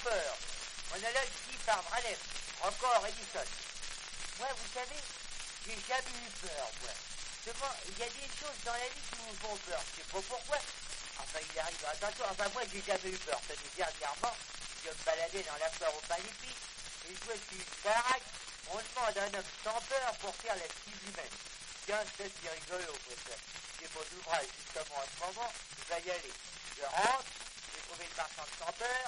peur. Monologue dit par Bralem, encore Edison. Moi, vous savez, j'ai jamais eu peur, moi. Seulement, il y a des choses dans la vie qui vous font peur. Je sais pas pourquoi. Enfin, il arrive, attention, enfin, moi, j'ai jamais eu peur. Tenez, dernièrement, je me baladais dans la foire au pain d'épices, et je vois sur une baraque, on demande à un homme sans peur pour faire la cible humaine. Tiens, c'est rigolo, quoi, ça. J'ai mon ouvrage, justement, en ce moment, je vais y aller. Je rentre, j'ai trouvé une marchande sans peur.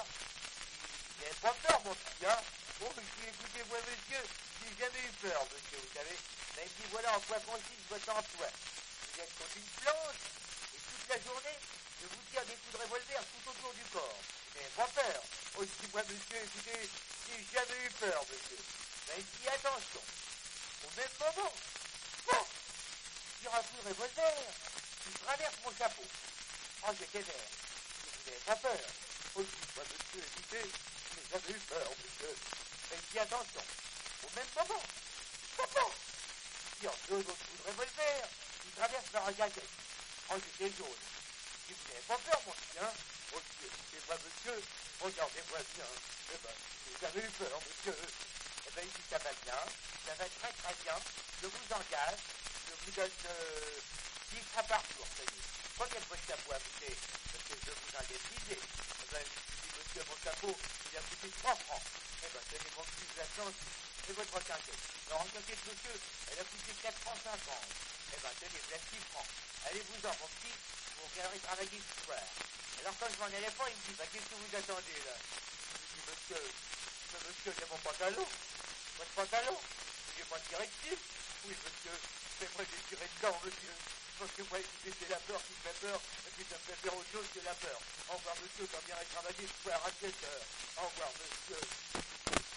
Il n'avait pas peur, mon petit, hein. Oh, je dis, écoutez-moi, monsieur, j'ai jamais eu peur, monsieur, vous savez. Ben, il me dit, voilà en quoi consiste votre emploi. Vous êtes contre une planche, et toute la journée, je vous tire des coups de revolver tout autour du corps. Vous n'avez pas peur. Oh, je dis, moi, monsieur, écoutez, j'ai jamais eu peur, monsieur. Ben, il dit, attention, au même moment, bon, je tire un coup de revolver, il traverse mon chapeau. Oh, j'étais vert. Vous n'avez pas peur. Oh, je dis, moi, monsieur, écoutez, j'ai jamais eu peur, monsieur. Ben, il dit, attention, au même moment, papa, il tire deux autres coups de revolver, il traverse par un gazette. Oh, j'étais jaune. Je dis, vous n'avez pas peur, mon chien. Oh, je dis, écoutez-moi, monsieur, regardez-moi bien. Eh ben, j'ai jamais eu peur, monsieur. Eh ben, il dit, ça va bien, ça va très très bien, je vous engage, je vous donne 10 francs par jour, tenez. Prenez votre chapeau à goûter, parce que je vous indemniser. Eh ben, je dis, monsieur, mon chapeau, il a coûté 3 francs. Eh ben, tenez mon petit glaçon, c'est votre quinquette. Alors, en quinquette, monsieur, elle a coûté 4 francs 50. Eh ben, tenez, voilà 6 francs. Allez-vous-en, mon petit, vous regarderez travailler ce soir. Alors, quand je m'en allais pas, il me dit, bah, qu'est-ce que vous attendez, là? Je dis, monsieur, il y a mon pantalon. Votre pantalon? J'ai pas tiré dessus? Oui, monsieur, c'est moi qui ai tiré dedans, monsieur. Parce que moi, écoutez, c'est la peur qui me fait peur, et puis ça me fait faire autre chose que la peur. Au revoir, monsieur, quand viendrai travailler ce soir à 7 heures. Au revoir, monsieur.